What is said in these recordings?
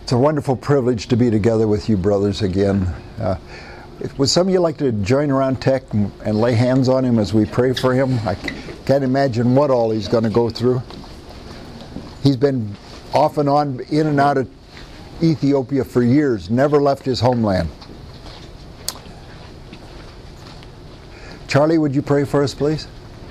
It's a wonderful privilege to be together with you brothers again. Would some of you like to join around Tech and lay hands on him as we pray for him? I can't imagine what all he's going to go through. He's been off and on, in and out of Ethiopia for years, never left his homeland. Charlie, would you pray for us, please?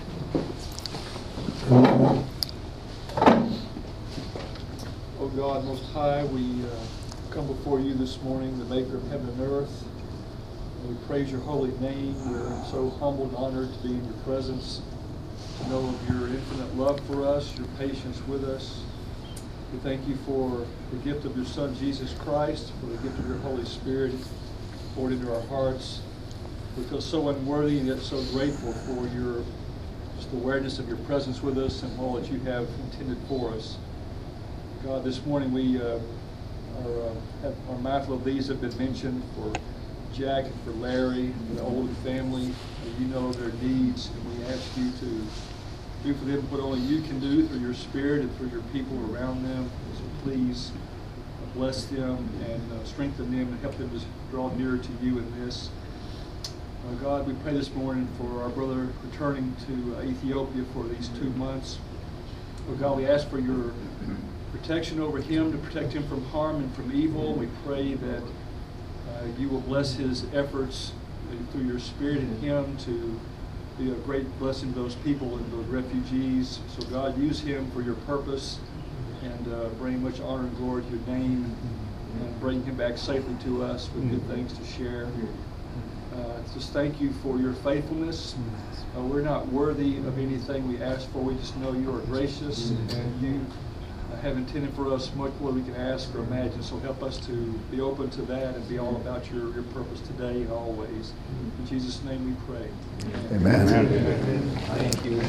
Oh God, Most High, we come before you this morning, the maker of heaven and earth. And we praise your holy name. We're so humbled and honored to be in your presence, to know of your infinite love for us, your patience with us. We thank you for the gift of your Son, Jesus Christ, for the gift of your Holy Spirit poured into our hearts. We feel so unworthy and yet so grateful for your just awareness of your presence with us and all that you have intended for us. God, this morning we are mindful of these have been mentioned for Jack and for Larry and the Olden family. You know their needs, and we ask you to do for them what only you can do through your Spirit and through your people around them. So please bless them and strengthen them and help them to draw nearer to you in this. God, we pray this morning for our brother returning to Ethiopia for these 2 months. God, we ask for your protection over him, to protect him from harm and from evil. We pray that you will bless his efforts through your Spirit in him to be a great blessing to those people and those refugees. So God, use him for your purpose and bring much honor and glory to your name and bring him back safely to us with good things to share. Just thank you for your faithfulness. We're not worthy of anything we ask for. We just know you are gracious and you have intended for us much more than we can ask or imagine. So help us to be open to that and be all about your purpose today and always. In Jesus' name we pray. Amen. Amen. Thank you.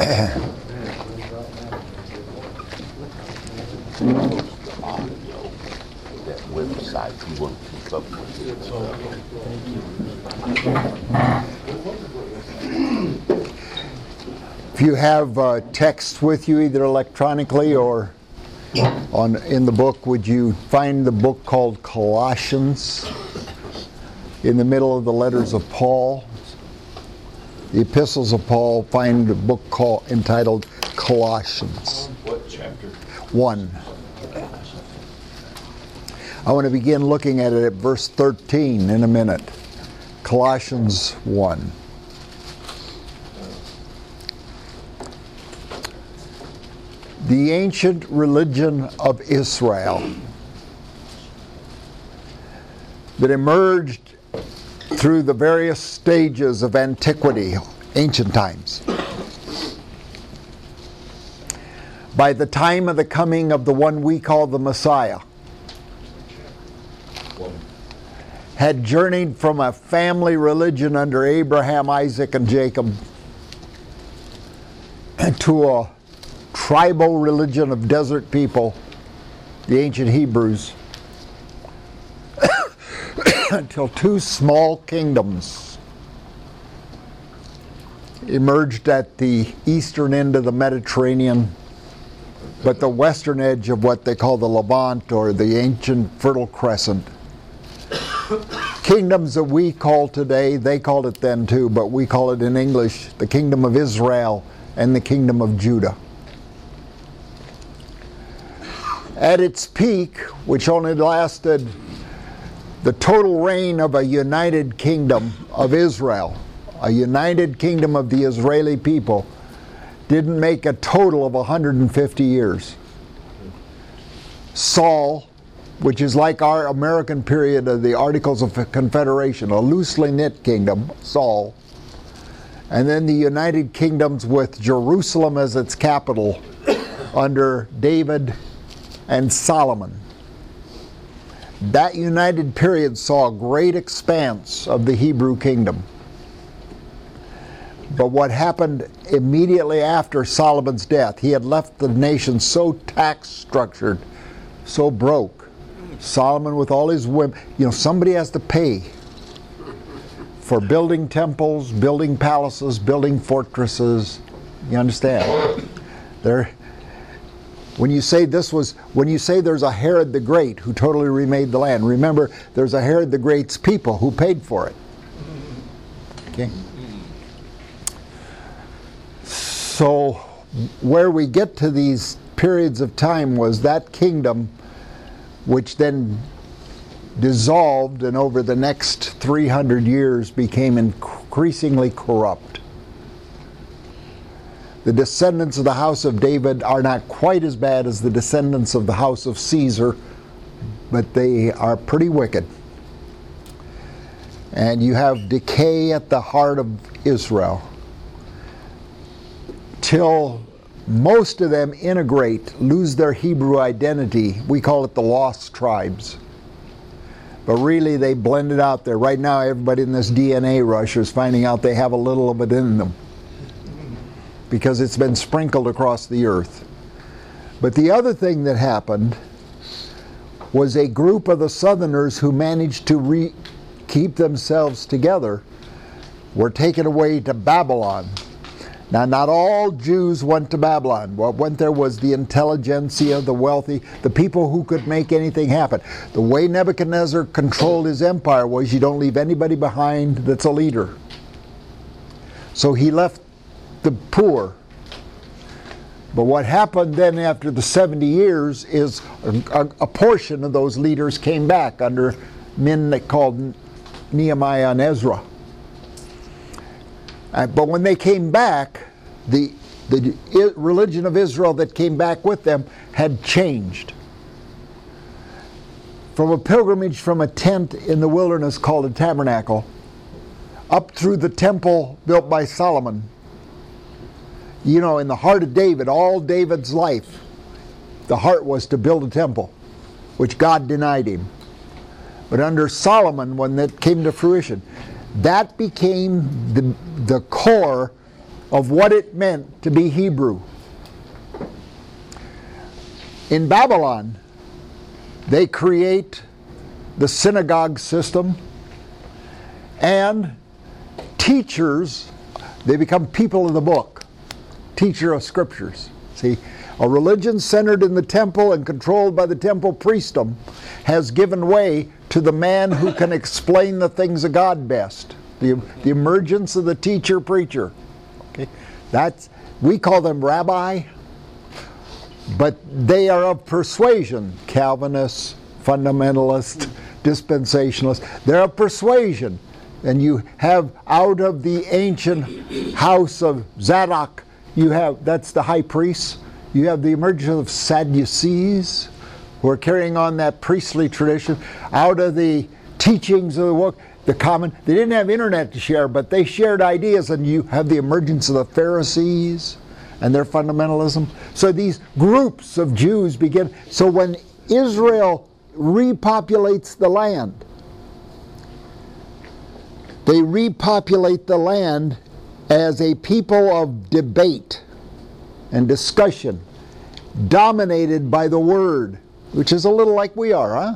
That website you want to keep up with it. If you have text with you, either electronically or in the book, would you find the book called Colossians in the middle of the letters of Paul? The epistles of Paul, find the book entitled Colossians. What chapter? 1. I want to begin looking at it at verse 13 in a minute. Colossians 1. The ancient religion of Israel that emerged through the various stages of antiquity, ancient times. By the time of the coming of the one we call the Messiah, had journeyed from a family religion under Abraham, Isaac, and Jacob to a tribal religion of desert people, the ancient Hebrews, until 2 small kingdoms emerged at the eastern end of the Mediterranean, but the western edge of what they call the Levant, or the ancient Fertile Crescent. Kingdoms that we call today, they called it then too, but we call it in English the Kingdom of Israel and the Kingdom of Judah. At its peak, which only lasted the total reign of a united kingdom of Israel, a united kingdom of the Israeli people, didn't make a total of 150 years. Saul, which is like our American period of the Articles of Confederation, a loosely knit kingdom, Saul, and then the United Kingdoms with Jerusalem as its capital under David and Solomon. That united period saw a great expanse of the Hebrew kingdom. But what happened immediately after Solomon's death, he had left the nation so tax structured, so broke. Solomon with all his women, somebody has to pay for building temples, building palaces, building fortresses. You understand? When you say there's a Herod the Great who totally remade the land, remember there's a Herod the Great's people who paid for it. Okay? So where we get to these periods of time was that kingdom which then dissolved and over the next 300 years became increasingly corrupt. The descendants of the house of David are not quite as bad as the descendants of the house of Caesar, but they are pretty wicked. And you have decay at the heart of Israel till most of them lose their Hebrew identity. We call it the lost tribes. But really they blend it out there. Right now everybody in this DNA rush is finding out they have a little of it in them, because it's been sprinkled across the earth. But the other thing that happened was a group of the Southerners who managed to keep themselves together were taken away to Babylon. Now, not all Jews went to Babylon. What went there was the intelligentsia, the wealthy, the people who could make anything happen. The way Nebuchadnezzar controlled his empire was you don't leave anybody behind that's a leader. So he left the poor. But what happened then after the 70 years is a portion of those leaders came back under men that called Nehemiah and Ezra. But when they came back, the religion of Israel that came back with them had changed. From a pilgrimage from a tent in the wilderness called a tabernacle, up through the temple built by Solomon. You know, in the heart of David, all David's life, the heart was to build a temple, which God denied him. But under Solomon, when that came to fruition, that became the core of what it meant to be Hebrew. In Babylon, they create the synagogue system, and teachers, they become people of the book, teacher of scriptures. See, a religion centered in the temple and controlled by the temple priestdom has given way to the man who can explain the things of God best. The emergence of the teacher-preacher. Okay? We call them rabbi, but they are of persuasion. Calvinists, fundamentalists, dispensationalists. They're of persuasion. And you have out of the ancient house of Zadok, that's the high priests. You have the emergence of Sadducees, who are carrying on that priestly tradition. Out of the teachings of the book, they didn't have internet to share, but they shared ideas, and you have the emergence of the Pharisees and their fundamentalism. So these groups of Jews begin. So when Israel repopulates the land, they repopulate the land as a people of debate and discussion, dominated by the Word, which is a little like we are, huh?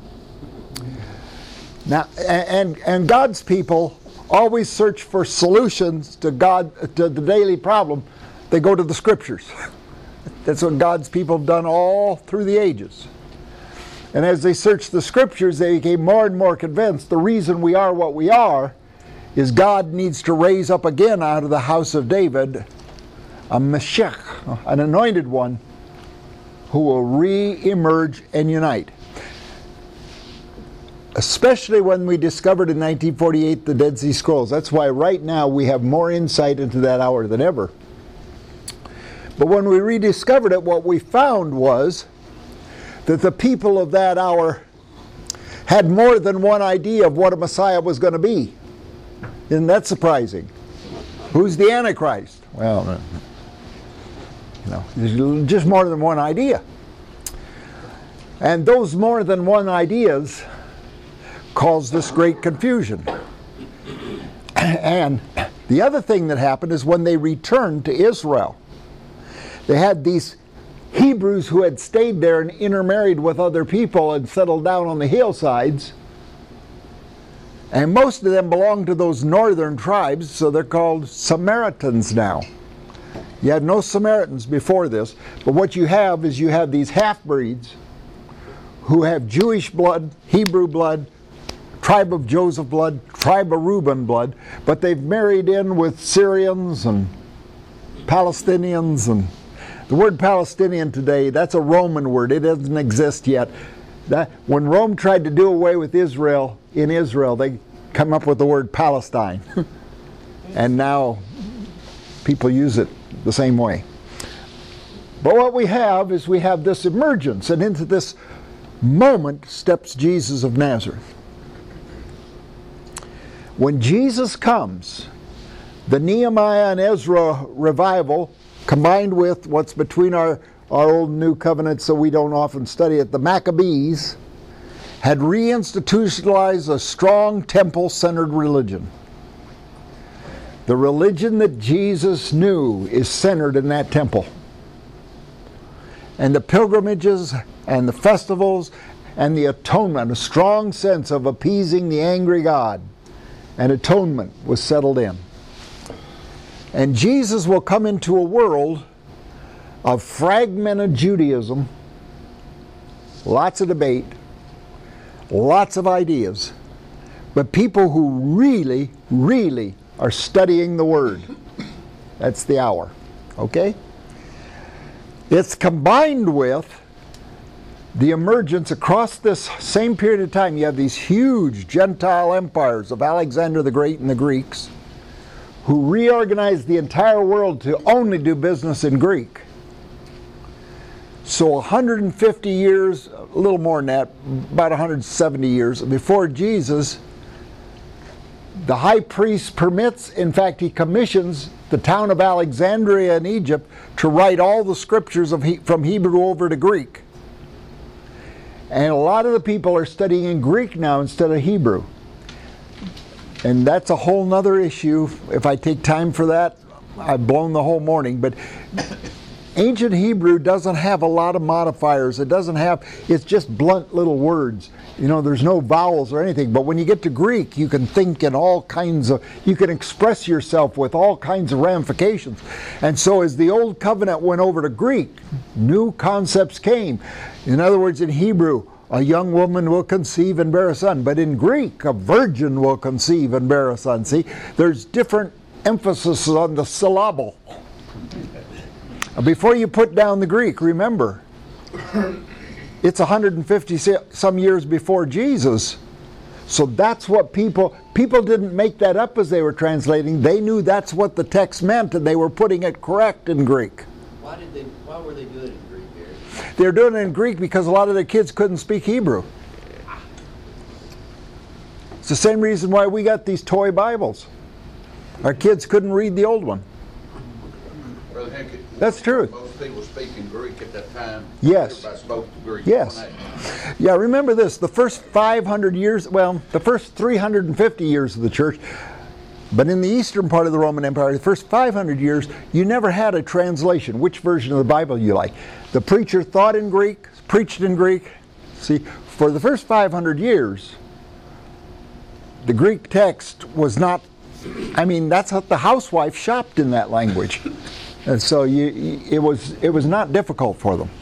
Now, and God's people always search for solutions to the daily problem. They go to the Scriptures. That's what God's people have done all through the ages. And as they searched the Scriptures, they became more and more convinced the reason we are what we are is God needs to raise up again out of the house of David a Meshach, an anointed one, who will re-emerge and unite. Especially when we discovered in 1948 the Dead Sea Scrolls. That's why right now we have more insight into that hour than ever. But when we rediscovered it, what we found was that the people of that hour had more than one idea of what a Messiah was going to be. Isn't that surprising? Who's the Antichrist? Well, there's just more than one idea. And those more than one ideas caused this great confusion. And the other thing that happened is when they returned to Israel, they had these Hebrews who had stayed there and intermarried with other people and settled down on the hillsides. And most of them belong to those northern tribes, so they're called Samaritans now. You had no Samaritans before this, but what you have is you have these half-breeds who have Jewish blood, Hebrew blood, tribe of Joseph blood, tribe of Reuben blood, but they've married in with Syrians and Palestinians. And the word Palestinian today, that's a Roman word. It doesn't exist yet. When Rome tried to do away with Israel, in Israel, they come up with the word Palestine. And now people use it the same way. But what we have is we have this emergence, and into this moment steps Jesus of Nazareth. When Jesus comes, the Nehemiah and Ezra revival, combined with what's between our Old and New Covenant, so we don't often study it, the Maccabees, had reinstitutionalized a strong temple-centered religion. The religion that Jesus knew is centered in that temple. And the pilgrimages and the festivals and the atonement, a strong sense of appeasing the angry God, and atonement was settled in. And Jesus will come into a world of fragmented Judaism, lots of debate, lots of ideas, but people who really, really are studying the Word. That's the hour, okay? It's combined with the emergence across this same period of time. You have these huge Gentile empires of Alexander the Great and the Greeks who reorganized the entire world to only do business in Greek. So 150 years, a little more than that, about 170 years before Jesus, the high priest permits, in fact he commissions the town of Alexandria in Egypt to write all the scriptures from Hebrew over to Greek. And a lot of the people are studying in Greek now instead of Hebrew. And that's a whole nother issue. If I take time for that, I've blown the whole morning. But ancient Hebrew doesn't have a lot of modifiers. It's just blunt little words. You know, there's no vowels or anything. But when you get to Greek, you can think in all kinds of, you can express yourself with all kinds of ramifications. And so as the Old Covenant went over to Greek, new concepts came. In other words, in Hebrew, a young woman will conceive and bear a son. But in Greek, a virgin will conceive and bear a son. See, there's different emphasis on the syllable. Before you put down the Greek, remember, it's 150 some years before Jesus. So that's what people didn't make that up as they were translating. They knew that's what the text meant, and they were putting it correct in Greek. Why were they doing it in Greek, Gary? They're doing it in Greek because a lot of their kids couldn't speak Hebrew. It's the same reason why we got these toy Bibles. Our kids couldn't read the old one. Brother Hankett, That's true. most people speaking Greek at that time. Yes. Everybody spoke the Greek. Yes. Yeah, remember this, the first 500 years, well, the first 350 years of the church, but in the eastern part of the Roman Empire, the first 500 years, you never had a translation. Which version of the Bible you like? The preacher thought in Greek, preached in Greek. See, for the first 500 years, the Greek text was not, I mean, that's how the housewife shopped in that language. And so it was not difficult for them.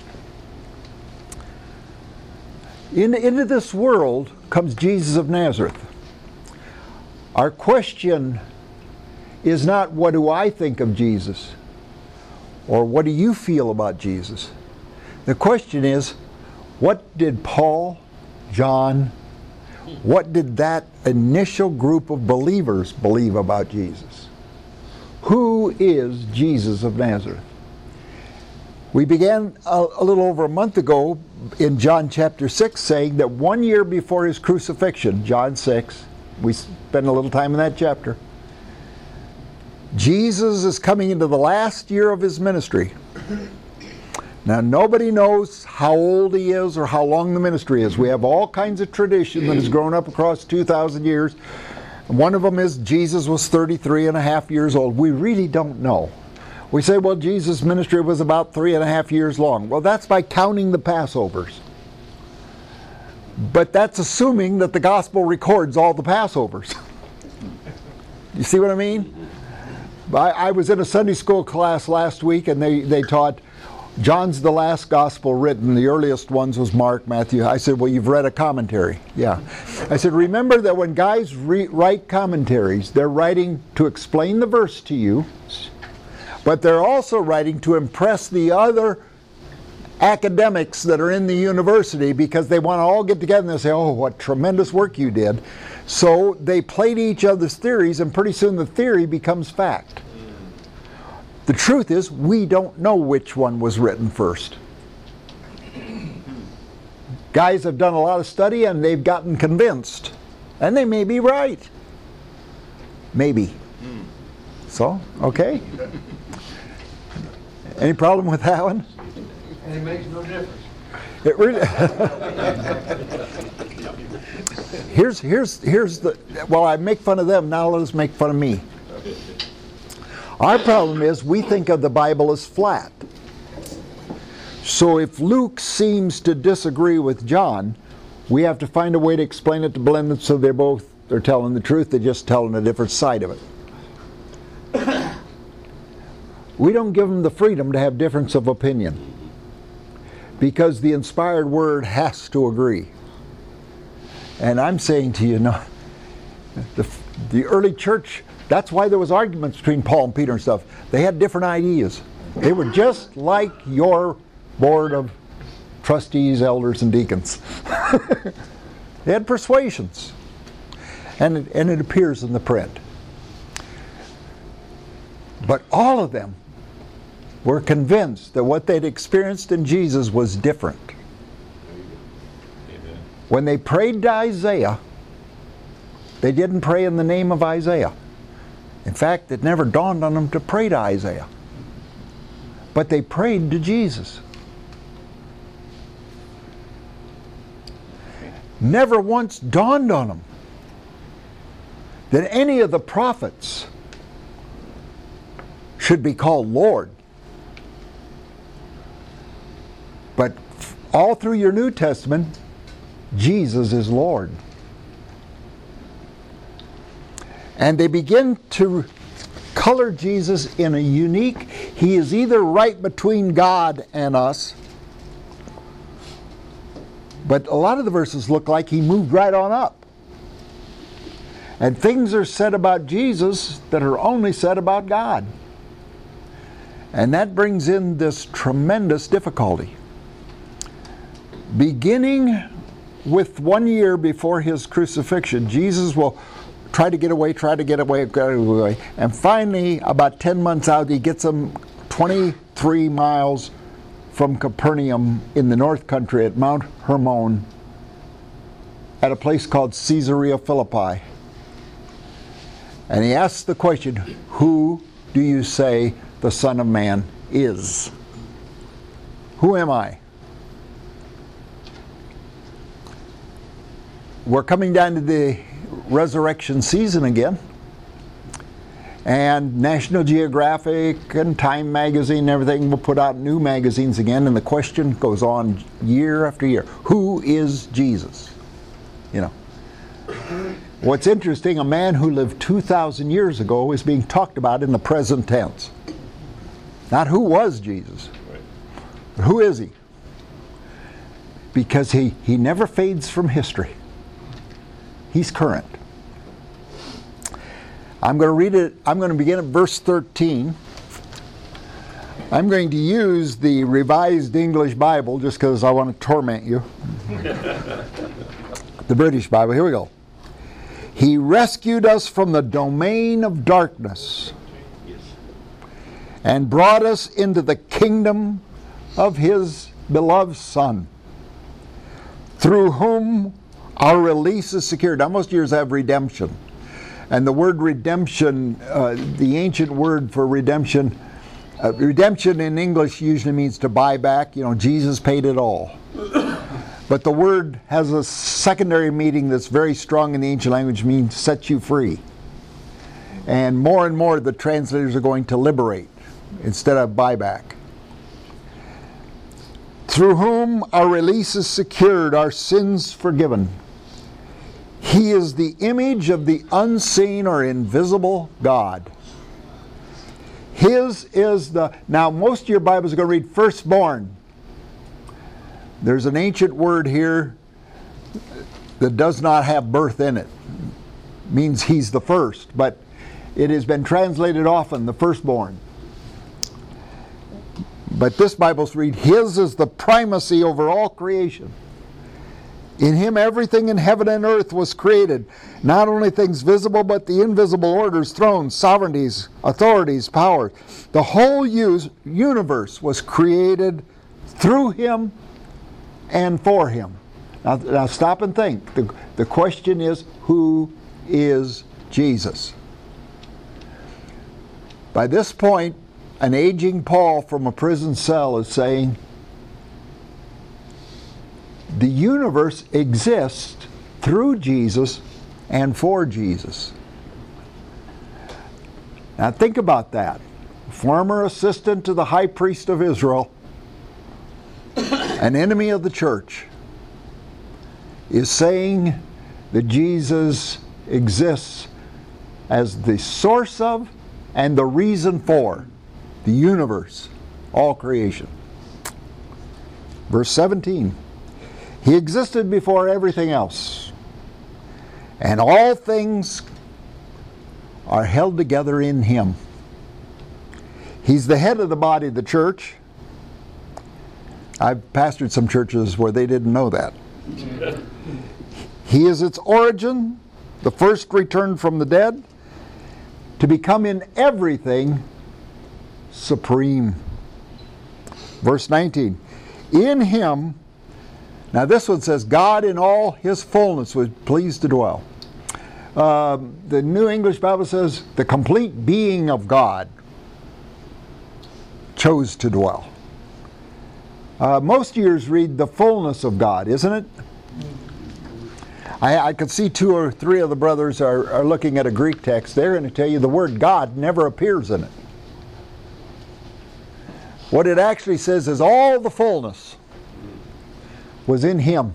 Into this world comes Jesus of Nazareth. Our question is not, what do I think of Jesus? Or what do you feel about Jesus? The question is, what did Paul, John, what did that initial group of believers believe about Jesus? Who is Jesus of Nazareth? We began a little over a month ago in John chapter 6 saying that 1 year before his crucifixion, John 6, we spent a little time in that chapter, Jesus is coming into the last year of his ministry. Now nobody knows how old he is or how long the ministry is. We have all kinds of tradition that has grown up across 2,000 years. One of them is Jesus was 33 and a half years old. We really don't know. We say, well, Jesus' ministry was about 3.5 years long. Well, that's by counting the Passovers. But that's assuming that the gospel records all the Passovers. You see what I mean? I was in a Sunday school class last week, and they taught John's the last gospel written. The earliest ones was Mark, Matthew. I said, well, you've read a commentary. Yeah. I said, remember that when guys write commentaries, they're writing to explain the verse to you, but they're also writing to impress the other academics that are in the university, because they want to all get together and they say, oh, what tremendous work you did. So they play to each other's theories, and pretty soon the theory becomes fact. The truth is, we don't know which one was written first. Guys have done a lot of study and they've gotten convinced. And they may be right. Maybe. So, okay. Any problem with that one? And it makes no difference. It really here's the, well, I make fun of them, now let us make fun of me. Our problem is we think of the Bible as flat. So if Luke seems to disagree with John, we have to find a way to explain it to blend it so they're telling the truth, they're just telling a different side of it. We don't give them the freedom to have difference of opinion, because the inspired word has to agree. And I'm saying to you, no, the early church, that's why there was arguments between Paul and Peter and stuff. They had different ideas. They were just like your board of trustees, elders, and deacons. They had persuasions. And it appears in the print. But all of them were convinced that what they'd experienced in Jesus was different. Amen. When they prayed to Isaiah, they didn't pray in the name of Isaiah. In fact, it never dawned on them to pray to Isaiah. But they prayed to Jesus. Never once dawned on them that any of the prophets should be called Lord. But all through your New Testament, Jesus is Lord. And they begin to color Jesus in a unique, he is either right between God and us, but a lot of the verses look like he moved right on up. And things are said about Jesus that are only said about God. And that brings in this tremendous difficulty. Beginning with 1 year before his crucifixion, Jesus will try to get away, and finally, about 10 months out, he gets them 23 miles from Capernaum in the north country at Mount Hermon, at a place called Caesarea Philippi. And he asks the question, who do you say the Son of Man is? Who am I? We're coming down to the resurrection season again, and National Geographic and Time magazine and everything will put out new magazines again, and the question goes on year after year. Who is Jesus? You know. What's interesting, a man who lived 2,000 years ago is being talked about in the present tense. Not who was Jesus, but who is he? Because he never fades from history. He's current. I'm going to read it. I'm going to begin at verse 13. I'm going to use the Revised English Bible just because I want to torment you. The British Bible. Here we go. He rescued us from the domain of darkness and brought us into the kingdom of his beloved Son, through whom our release is secured. Now, most years have redemption. And the word redemption, the ancient word for redemption, redemption in English usually means to buy back. You know, Jesus paid it all. But the word has a secondary meaning that's very strong in the ancient language, means set you free. And more the translators are going to liberate instead of buy back. Through whom our release is secured, our sins forgiven. He is the image of the unseen or invisible God, His is the, now most of your Bibles are going to read firstborn. There's an ancient word here that does not have birth in it. Means he's the first, but it has been translated often, the firstborn. But this Bible's read, his is the primacy over all creation. In him everything in heaven and earth was created, not only things visible, but the invisible orders, thrones, sovereignties, authorities, powers. The whole universe was created through him and for him. Now stop and think. The question is, who is Jesus? By this point, an aging Paul from a prison cell is saying, the universe exists through Jesus and for Jesus. Now think about that. Former assistant to the high priest of Israel, an enemy of the church, is saying that Jesus exists as the source of and the reason for the universe, all creation. Verse 17, he existed before everything else, and all things are held together in him. He's the head of the body of the church. I've pastored some churches where they didn't know that. He is its origin, the first return from the dead, to become in everything supreme. Verse 19, in him, now this one says, God in all his fullness was pleased to dwell. The New English Bible says, the complete being of God chose to dwell. Most years read the fullness of God, isn't it? I could see 2 or 3 of the brothers are looking at a Greek text. They're going to tell you the word God never appears in it. What it actually says is all the fullness was in him.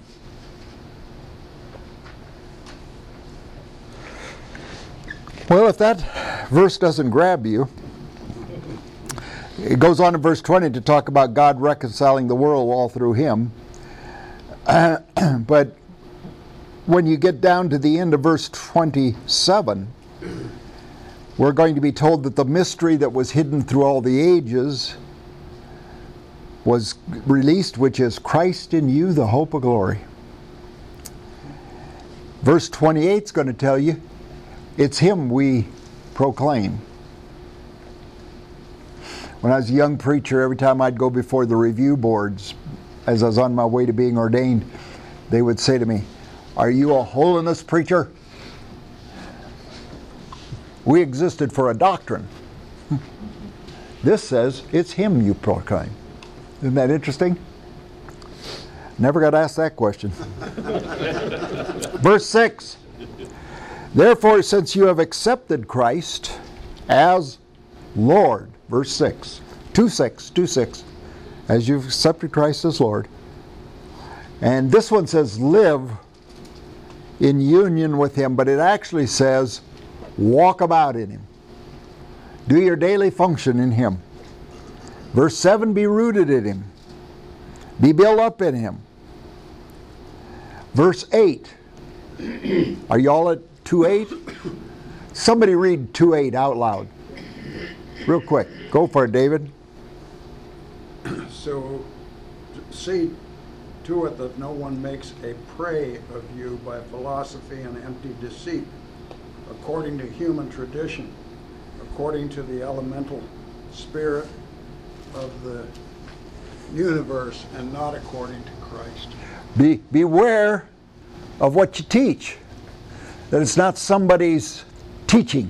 Well, if that verse doesn't grab you, it goes on in verse 20 to talk about God reconciling the world all through him. But when you get down to the end of verse 27, we're going to be told that the mystery that was hidden through all the ages was released, which is Christ in you, the hope of glory. Verse 28 is going to tell you, it's him we proclaim. When I was a young preacher, every time I'd go before the review boards, as I was on my way to being ordained, they would say to me, "Are you a holiness preacher?" We existed for a doctrine. This says, it's him you proclaim. Isn't that interesting? Never got asked that question. Verse 6. Therefore, since you have accepted Christ as Lord, verse 6, 2:6, as you've accepted Christ as Lord, and this one says live in union with him, but it actually says walk about in him. Do your daily function in him. Verse 7, be rooted in him. Be built up in him. Verse 8, are you all at 2:8? Somebody read 2:8 out loud. Real quick. Go for it, David. So see to it that no one makes a prey of you by philosophy and empty deceit, according to human tradition, according to the elemental spirit of the universe, and not according to Christ. Beware of what you teach, that it's not somebody's teaching.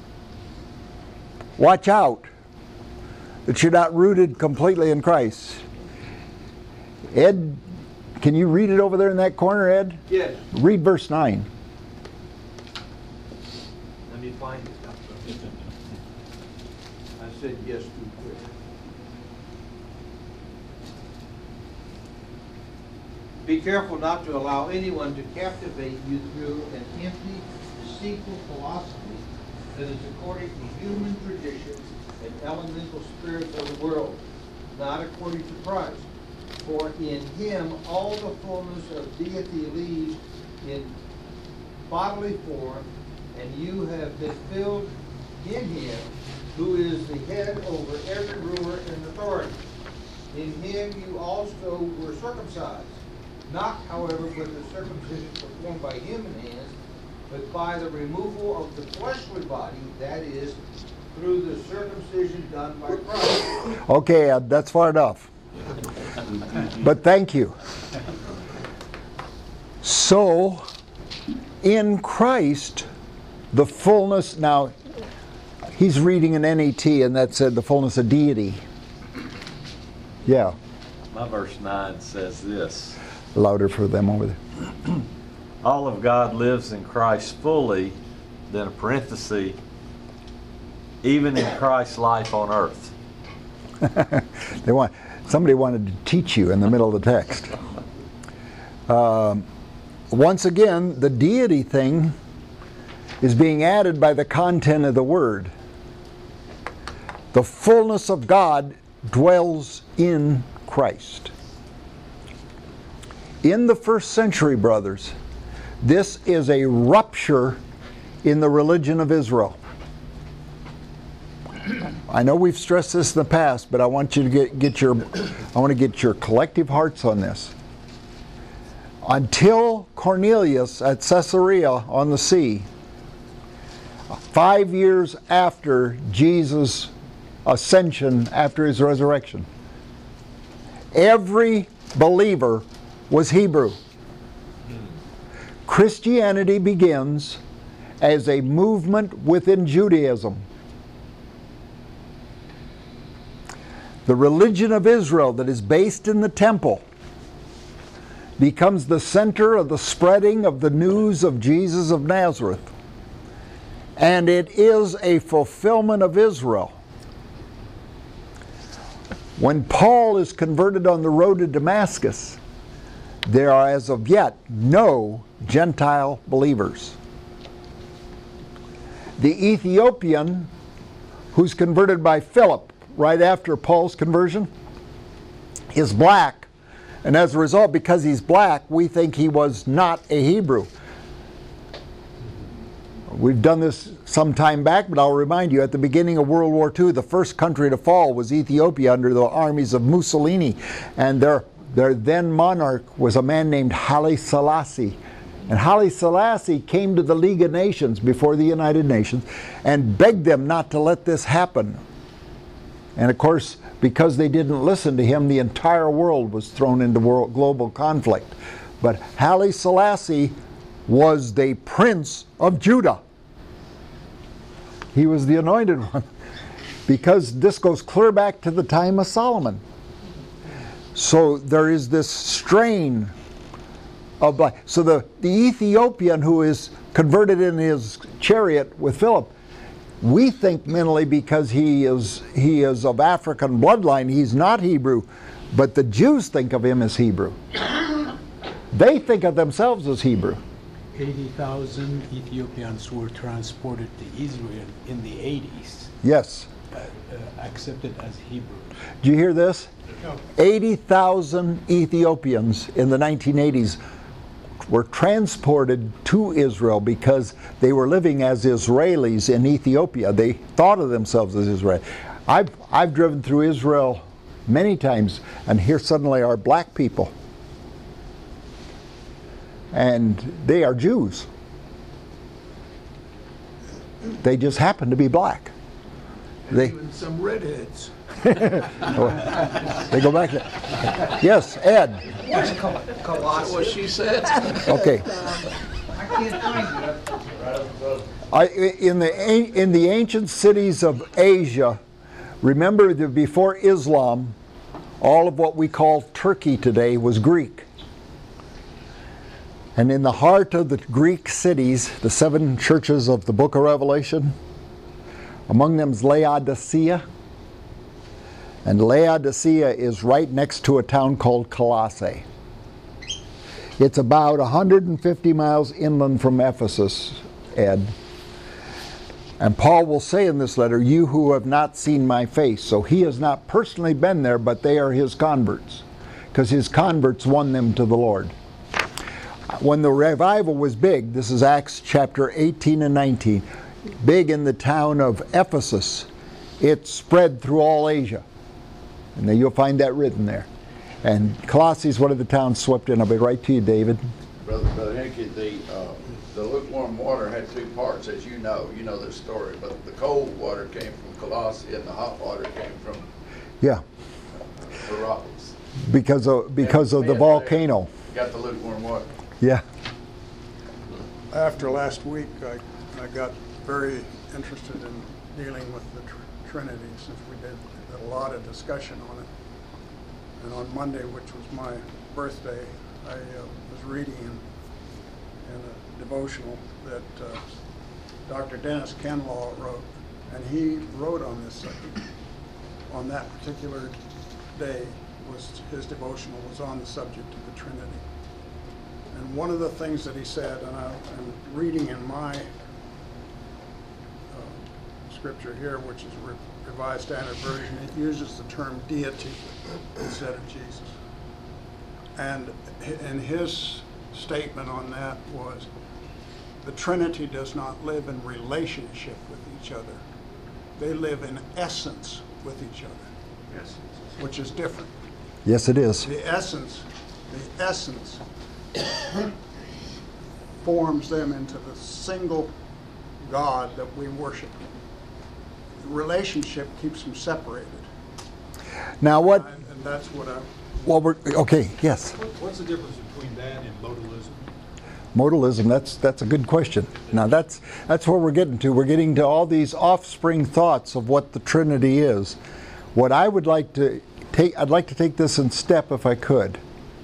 Watch out that you're not rooted completely in Christ. Ed, can you read it over there in that corner, Ed? Yes. Read verse 9. Let me find it. I said yes too quick. Be careful not to allow anyone to captivate you through an empty, deceitful philosophy that is according to human tradition and elemental spirits of the world, not according to Christ. For in him all the fullness of deity lives in bodily form, and you have been filled in him, who is the head over every ruler and authority. In him you also were circumcised, not, however, with the circumcision performed by human hands, but by the removal of the fleshly body, that is, through the circumcision done by Christ. Okay, Ed, that's far enough. But thank you. So, in Christ, the fullness, now, he's reading an NET, and that said the fullness of deity. Yeah. My verse 9 says this. Louder for them over there. All of God lives in Christ fully, then a parenthesis, even in Christ's life on earth. Somebody wanted to teach you in the middle of the text. Once again, the deity thing is being added by the content of the word. The fullness of God dwells in Christ. In the first century, brothers, this is a rupture in the religion of Israel. I know we've stressed this in the past, but I want you to get your collective hearts on this. Until Cornelius at Caesarea on the sea, 5 years after Jesus' ascension, after his resurrection, every believer was Hebrew. Christianity begins as a movement within Judaism. The religion of Israel that is based in the temple becomes the center of the spreading of the news of Jesus of Nazareth. And it is a fulfillment of Israel. When Paul is converted on the road to Damascus, there are as of yet no Gentile believers. The Ethiopian who's converted by Philip right after Paul's conversion is black. And as a result, because he's black, we think he was not a Hebrew. We've done this some time back, but I'll remind you, at the beginning of World War II, the first country to fall was Ethiopia under the armies of Mussolini. And their then monarch was a man named Haile Selassie. And Haile Selassie came to the League of Nations before the United Nations and begged them not to let this happen. And of course, because they didn't listen to him, the entire world was thrown into global conflict. But Haile Selassie was the Prince of Judah. He was the anointed one. Because this goes clear back to the time of Solomon. So there is this strain of black. So the Ethiopian who is converted in his chariot with Philip, we think mentally because he is of African bloodline, he's not Hebrew, but the Jews think of him as Hebrew. They think of themselves as Hebrew. 80,000 Ethiopians were transported to Israel in the 80s. Yes. Accepted as Hebrews. Do you hear this? No. 80,000 Ethiopians in the 1980s were transported to Israel because they were living as Israelis in Ethiopia. They thought of themselves as Israel. I've driven through Israel many times, and here suddenly are black people. And they are Jews. They just happen to be black. Even some redheads. They go back to, yes, Ed. What's Colossus? What she said. Okay. I can't find it. In the ancient cities of Asia, remember that before Islam, all of what we call Turkey today was Greek. And in the heart of the Greek cities, the 7 churches of the book of Revelation, among them is Laodicea. And Laodicea is right next to a town called Colossae. It's about 150 miles inland from Ephesus, Ed. And Paul will say in this letter, you who have not seen my face. So he has not personally been there, but they are his converts, because his converts won them to the Lord. When the revival was big, this is Acts chapter 18 and 19, big in the town of Ephesus, it spread through all Asia. And then you'll find that written there. And Colossae is one of the towns swept in. I'll be right to you, David. Brother Henke, the lukewarm water had two parts, as you know the story, but the cold water came from Colossae and the hot water came from Yeah, Hierapolis. because of the volcano. Got the lukewarm water. Yeah. After last week, I got very interested in dealing with the Trinity, since we did a lot of discussion on it. And on Monday, which was my birthday, I was reading in a devotional that Dr. Dennis Kenlaw wrote, and he wrote on this subject. On that particular day, his devotional was on the subject of the Trinity. And one of the things that he said, and I'm reading in my scripture here, which is a Revised Standard Version, it uses the term deity instead of Jesus. And his statement on that was, the Trinity does not live in relationship with each other. They live in essence with each other, which is different. Yes, it is. The essence forms them into the single God that we worship. The relationship keeps them separated. Now what? And that's what I... Well, okay. Yes. What's the difference between that and modalism? Modalism. That's a good question. Now that's where we're getting to. We're getting to all these offspring thoughts of what the Trinity is. What I would like to take, I'd like to take this in step if I could.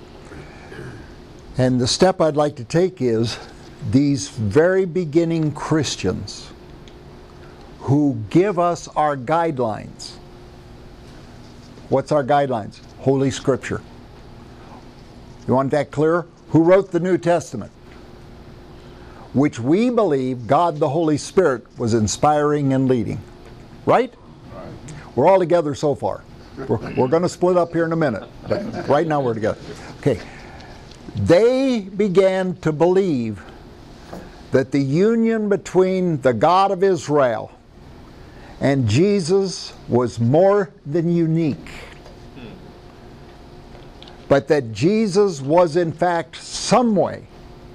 And the step I'd like to take is these very beginning Christians who give us our guidelines. What's our guidelines? Holy Scripture. You want that clear? Who wrote the New Testament? Which we believe God the Holy Spirit was inspiring and leading. Right? We're all together so far. We're going to split up here in a minute. But right now we're together. Okay. They began to believe that the union between the God of Israel and Jesus was more than unique, but that Jesus was in fact some way.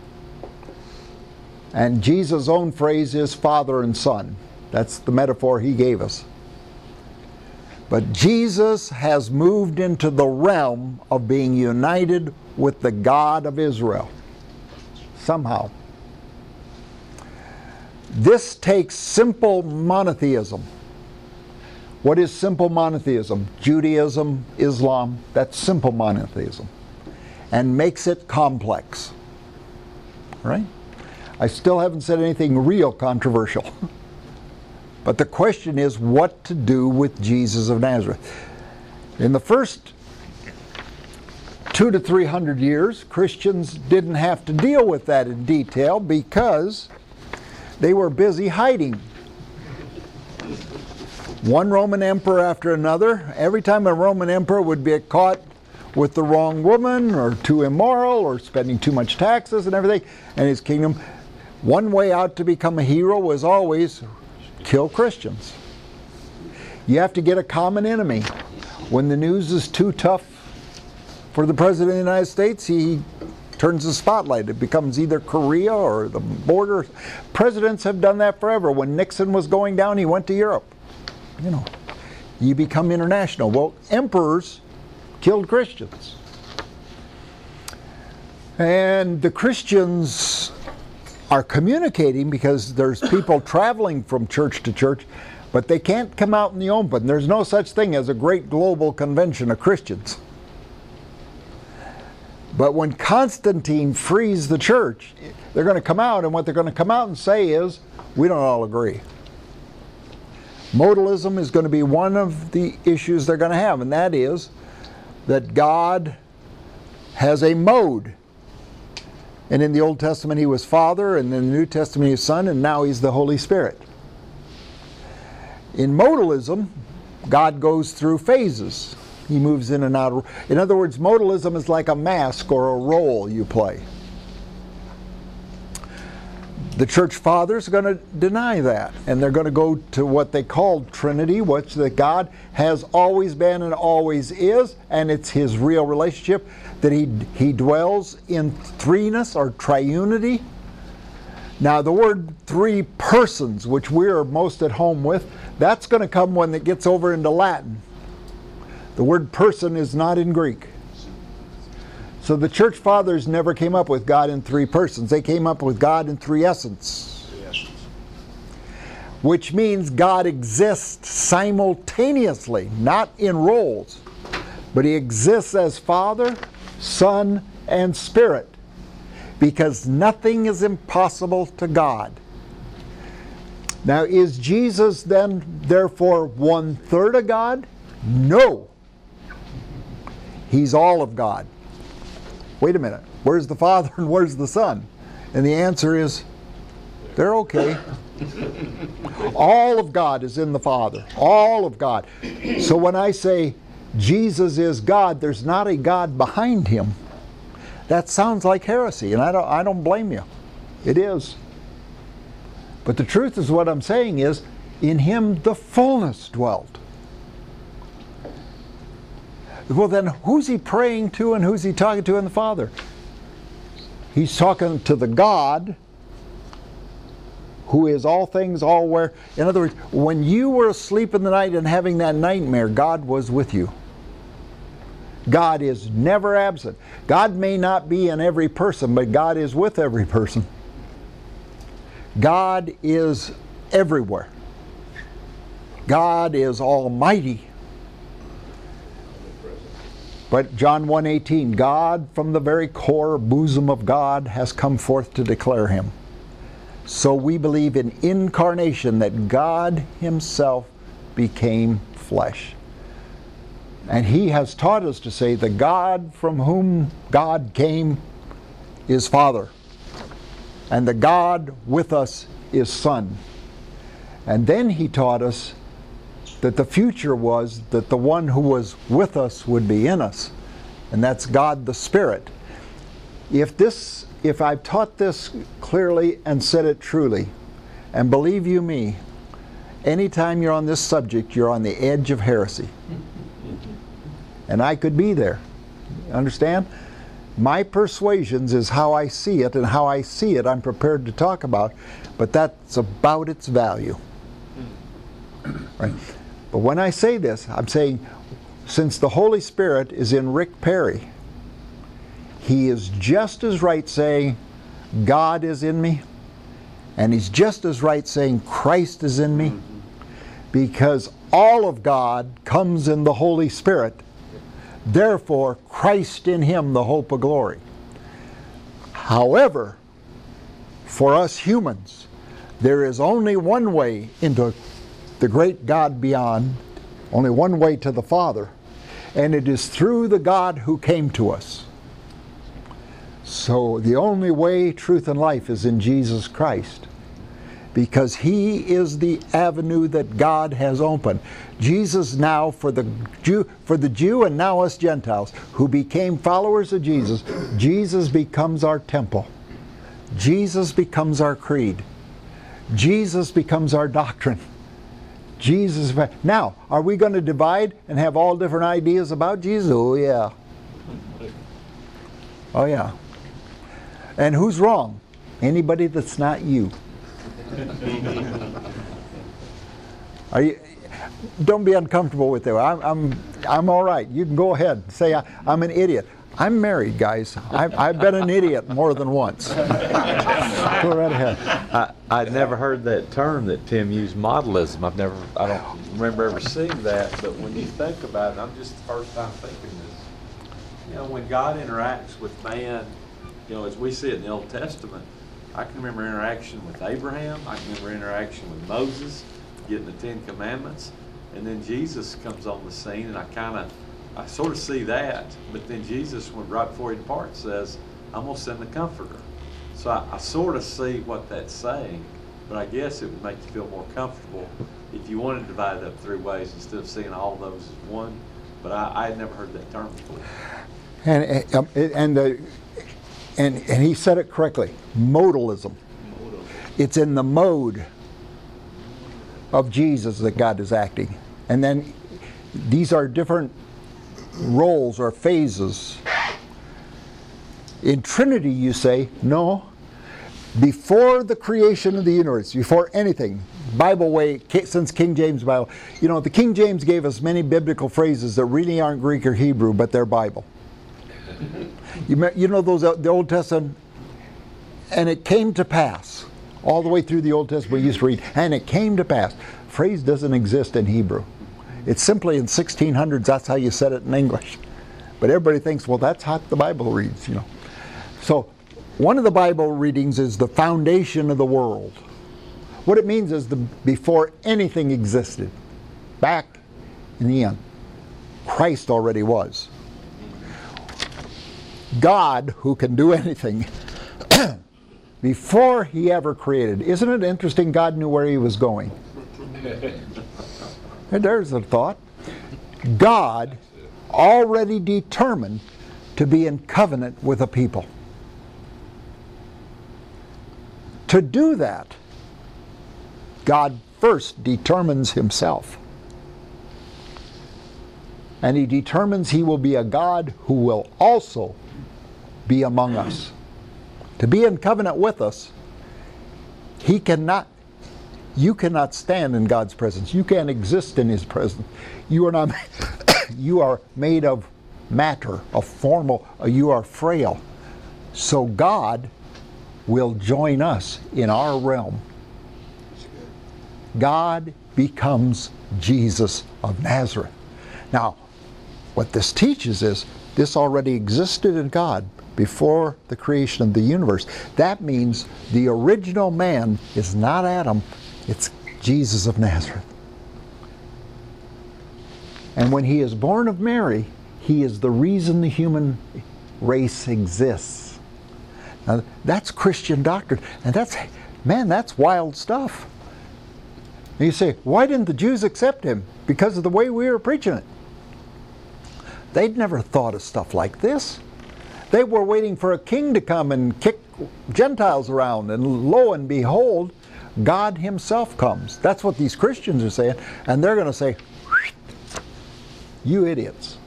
And Jesus' own phrase is Father and Son. That's the metaphor he gave us. But Jesus has moved into the realm of being united with the God of Israel. Somehow. This takes simple monotheism. What is simple monotheism? Judaism, Islam, that's simple monotheism. And makes it complex. Right? I still haven't said anything real controversial. But the question is what to do with Jesus of Nazareth. In the first 200 to 300 years, Christians didn't have to deal with that in detail because they were busy hiding. One Roman emperor after another. Every time a Roman emperor would be caught with the wrong woman or too immoral or spending too much taxes and everything, and his kingdom, one way out to become a hero was always kill Christians. You have to get a common enemy. When the news is too tough for the President of the United States, he turns the spotlight. It becomes either Korea or the border. Presidents have done that forever. When Nixon was going down, he went to Europe. You know, you become international. Well, emperors killed Christians. And the Christians are communicating because there's people traveling from church to church, but they can't come out in the open. There's no such thing as a great global convention of Christians. But when Constantine frees the church, they're going to come out, and what they're going to come out and say is, we don't all agree. Modalism is going to be one of the issues they're going to have, and that is that God has a mode. And in the Old Testament he was Father, and in the New Testament he was Son, and now he's the Holy Spirit. In modalism, God goes through phases. He moves in and out. In other words, modalism is like a mask or a role you play. The church fathers are going to deny that, and they're going to go to what they call Trinity, which that God has always been and always is, and it's his real relationship, that he dwells in threeness or triunity. Now the word three persons, which we're most at home with, that's going to come when it gets over into Latin. The word person is not in Greek. So the church fathers never came up with God in three persons. They came up with God in three essence. Which means God exists simultaneously, not in roles, but he exists as Father, Son, and Spirit, because nothing is impossible to God. Now, is Jesus then therefore 1/3 of God? No. He's all of God. Wait a minute, where's the Father and where's the Son? And the answer is, they're okay. All of God is in the Father, all of God. So when I say Jesus is God, there's not a God behind him. That sounds like heresy, and I don't blame you. It is. But the truth is, what I'm saying is, in him the fullness dwelt. Well, then who's he praying to and who's he talking to in the Father? He's talking to the God who is all things, all where. In other words, when you were asleep in the night and having that nightmare, God was with you. God is never absent. God may not be in every person, but God is with every person. God is everywhere. God is almighty. But John 1:18, God from the very core bosom of God has come forth to declare him. So we believe in incarnation, that God himself became flesh. And he has taught us to say the God from whom God came is Father. And the God with us is Son. And then he taught us that the future was that the one who was with us would be in us. And that's God the Spirit. If I've taught this clearly and said it truly, and believe you me, anytime you're on this subject, you're on the edge of heresy. And I could be there. Understand? My persuasions is how I see it, and how I see it I'm prepared to talk about, but that's about its value. Right? But when I say this, I'm saying, since the Holy Spirit is in Rick Perry, he is just as right saying, God is in me, and he's just as right saying, Christ is in me, because all of God comes in the Holy Spirit. Therefore, Christ in him, the hope of glory. However, for us humans, there is only one way into the great God beyond, only one way to the Father, and it is through the God who came to us. So the only way, truth, and life is in Jesus Christ, because he is the avenue that God has opened. Jesus now, for the Jew and now us Gentiles who became followers of Jesus, Jesus becomes our temple. Jesus becomes our creed. Jesus becomes our doctrine. Jesus. Now, are we going to divide and have all different ideas about Jesus? Oh yeah. Oh yeah. And who's wrong? Anybody that's not you. Are you? Don't be uncomfortable with it. I'm all right. You can go ahead and say I'm an idiot. I'm married, guys. I've been an idiot more than once. Go right ahead. I'd never heard that term that Tim used, modalism. I don't remember ever seeing that. But when you think about it, I'm just the first time thinking this. You know, when God interacts with man, you know, as we see it in the Old Testament, I can remember interaction with Abraham. I can remember interaction with Moses, getting the Ten Commandments. And then Jesus comes on the scene, and I sort of see that. But then Jesus, right before he departs, says, I'm going to send the Comforter. So I sort of see what that's saying, but I guess it would make you feel more comfortable if you wanted to divide it up 3 ways instead of seeing all those as one. But I had never heard that term before. And he said it correctly. Modalism. It's in the mode of Jesus that God is acting. And then these are different roles or phases. In Trinity, you say, no, before the creation of the universe, before anything, Bible way, since King James Bible, you know, the King James gave us many biblical phrases that really aren't Greek or Hebrew, but they're Bible. You know those, the Old Testament, and it came to pass. All the way through the Old Testament we used to read, and it came to pass. Phrase doesn't exist in Hebrew. It's simply in 1600s, that's how you said it in English. But everybody thinks, well, that's how the Bible reads, you know. So one of the Bible readings is the foundation of the world. What it means is before anything existed, back in the end, Christ already was. God, who can do anything, before he ever created. Isn't it interesting God knew where he was going? And there's the thought. God already determined to be in covenant with a people. To do that, God first determines himself. And he determines he will be a God who will also be among us. To be in covenant with us, you cannot stand in God's presence. You can't exist in his presence. You are not. You are made of matter, of formal. You are frail. So God will join us in our realm. God becomes Jesus of Nazareth. Now, what this teaches is this already existed in God before the creation of the universe. That means the original man is not Adam, it's Jesus of Nazareth. And when he is born of Mary, he is the reason the human race exists. Now, that's Christian doctrine, and that's wild stuff. And you say, why didn't the Jews accept him? Because of the way we were preaching it. They'd never thought of stuff like this. They were waiting for a king to come and kick Gentiles around, and lo and behold, God himself comes. That's what these Christians are saying, and they're going to say, you idiots.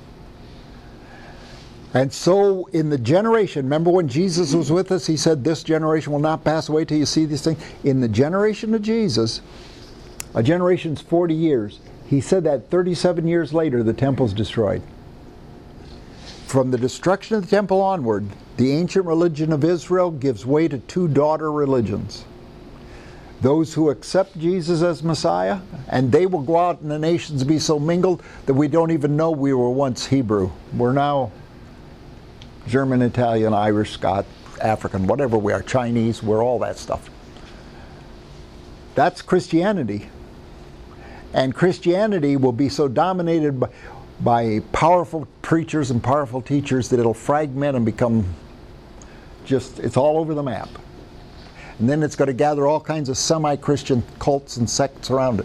And so in the generation, remember when Jesus was with us, he said, this generation will not pass away till you see these things. In the generation of Jesus, a generation's 40 years. He said that 37 years later, the temple's destroyed. From the destruction of the temple onward, the ancient religion of Israel gives way to 2 daughter religions. Those who accept Jesus as Messiah, and they will go out and the nations be so mingled that we don't even know we were once Hebrew. We're now German, Italian, Irish, Scot, African, whatever we are, Chinese, we're all that stuff. That's Christianity. And Christianity will be so dominated by powerful preachers and powerful teachers that it'll fragment and become it's all over the map. And then it's going to gather all kinds of semi-Christian cults and sects around it.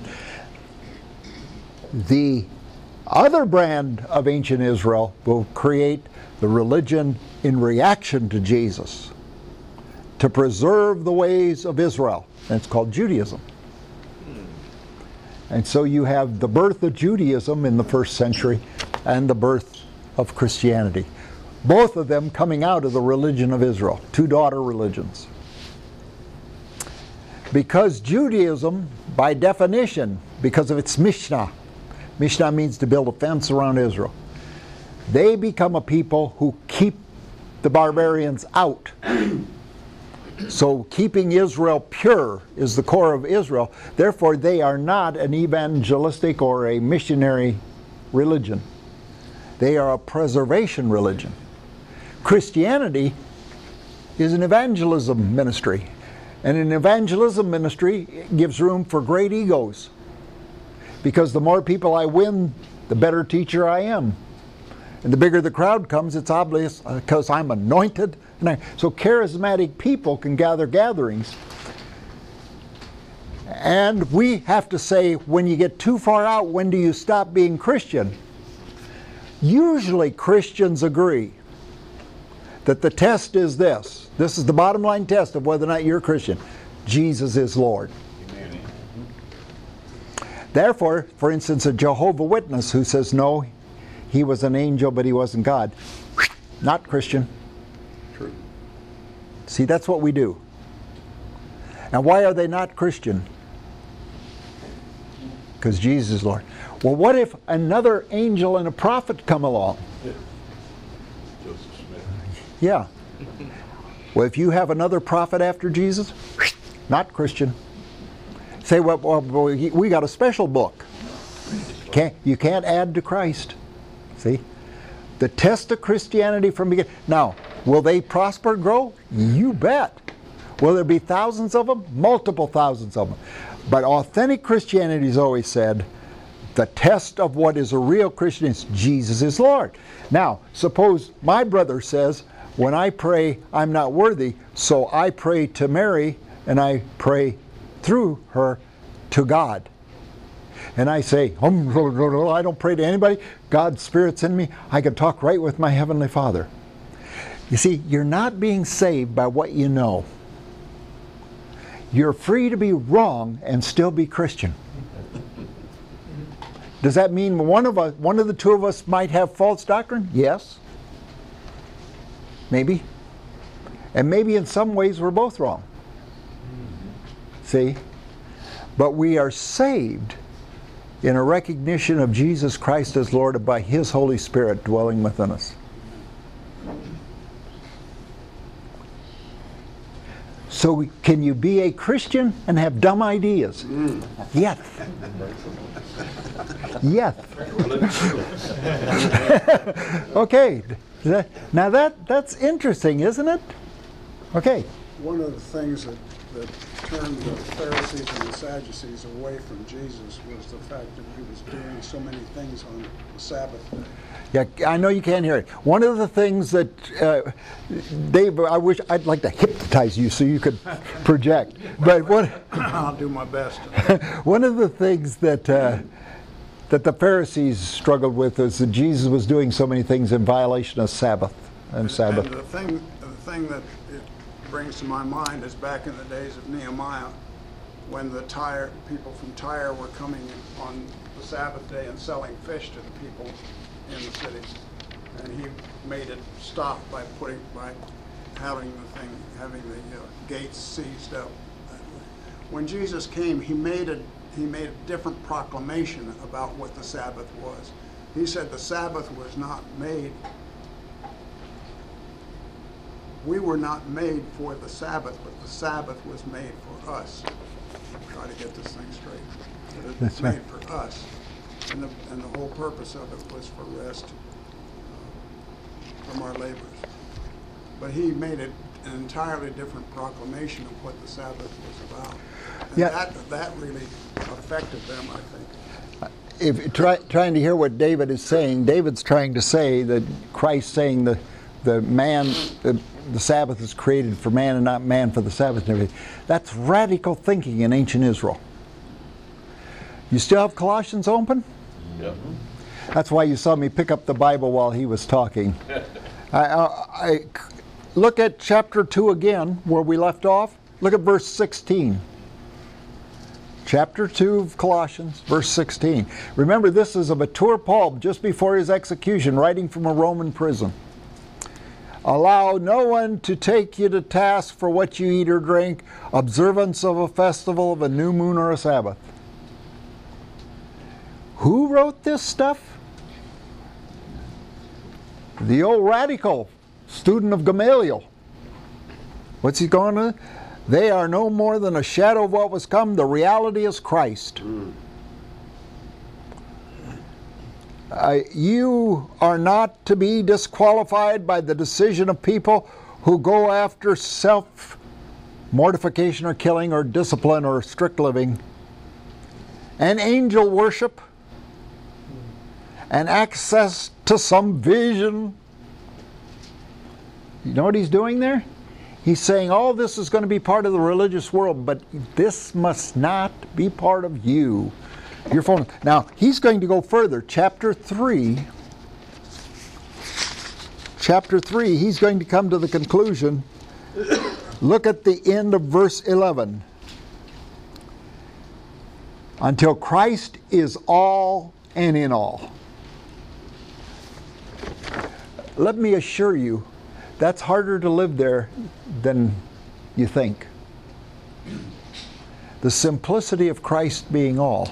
The other brand of ancient Israel will create the religion in reaction to Jesus to preserve the ways of Israel. And it's called Judaism. And so you have the birth of Judaism in the 1st century and the birth of Christianity. Both of them coming out of the religion of Israel, 2 daughter religions. Because Judaism, by definition, because of its Mishnah, Mishnah means to build a fence around Israel, they become a people who keep the barbarians out. So keeping Israel pure is the core of Israel. Therefore, they are not an evangelistic or a missionary religion. They are a preservation religion. Christianity is an evangelism ministry. And an evangelism ministry gives room for great egos. Because the more people I win, the better teacher I am. And the bigger the crowd comes, it's obvious because I'm anointed. So charismatic people can gather gatherings. And we have to say, when you get too far out, when do you stop being Christian? Usually Christians agree that the test is this. This is the bottom line test of whether or not you're a Christian. Jesus is Lord. Amen. Therefore, for instance, a Jehovah Witness who says, no, he was an angel, but he wasn't God. Not Christian. True. See, that's what we do. And why are they not Christian? Because Jesus is Lord. Well, what if another angel and a prophet come along? Joseph Smith. Yeah. Well, if you have another prophet after Jesus, not Christian. Say, well, we got a special book. You can't add to Christ. See? The test of Christianity from beginning. Now, will they prosper and grow? You bet. Will there be thousands of them? Multiple thousands of them. But authentic Christianity has always said, the test of what is a real Christian is Jesus is Lord. Now, suppose my brother says, when I pray, I'm not worthy, so I pray to Mary, and I pray through her to God. And I say, I don't pray to anybody. God's Spirit's in me. I can talk right with my Heavenly Father. You see, you're not being saved by what you know. You're free to be wrong and still be Christian. Does that mean one of the two of us might have false doctrine? Yes. Maybe. And maybe in some ways we're both wrong. See? But we are saved in a recognition of Jesus Christ as Lord by His Holy Spirit dwelling within us. So can you be a Christian and have dumb ideas? Yes. Yes. Okay. Now that's interesting, isn't it? Okay. One of the things that turned the Pharisees and the Sadducees away from Jesus was the fact that he was doing so many things on the Sabbath day. Yeah, I know you can't hear it. One of the things that, Dave, I'd like to hypnotize you so you could project. But I'll do my best. One of the things that the Pharisees struggled with is that Jesus was doing so many things in violation of Sabbath and Sabbath. And the thing that it brings to my mind is back in the days of Nehemiah, when the people from Tyre were coming on the Sabbath day and selling fish to the people in the city, and he made it stop by having the gates seized up. When Jesus came, he made a different proclamation about what the Sabbath was. He said the Sabbath was not made. We were not made for the Sabbath, but the Sabbath was made for us. Try to get this thing straight. It was made for us. And the whole purpose of it was for rest from our labors. But he made it an entirely different proclamation of what the Sabbath was about. And that really affected them, I think. If trying to hear what David is saying, David's trying to say that Christ saying the Sabbath is created for man and not man for the Sabbath and everything. That's radical thinking in ancient Israel. You still have Colossians open? Yep. That's why you saw me pick up the Bible while he was talking. I look at chapter 2 again, where we left off. Look at verse 16. Chapter 2 of Colossians, verse 16. Remember, this is a mature Paul just before his execution, writing from a Roman prison. Allow no one to take you to task for what you eat or drink, observance of a festival, of a new moon, or a Sabbath. Who wrote this stuff? The old radical student of Gamaliel. What's he going to? They are no more than a shadow of what was come. The reality is Christ. You are not to be disqualified by the decision of people who go after self-mortification or killing or discipline or strict living and angel worship and access to some vision. You know what he's doing there? He's saying all this is going to be part of the religious world, but this must not be part of you. Your phone. Now, he's going to go further. Chapter 3, he's going to come to the conclusion. Look at the end of verse 11. Until Christ is all and in all. Let me assure you, that's harder to live there than you think. The simplicity of Christ being all.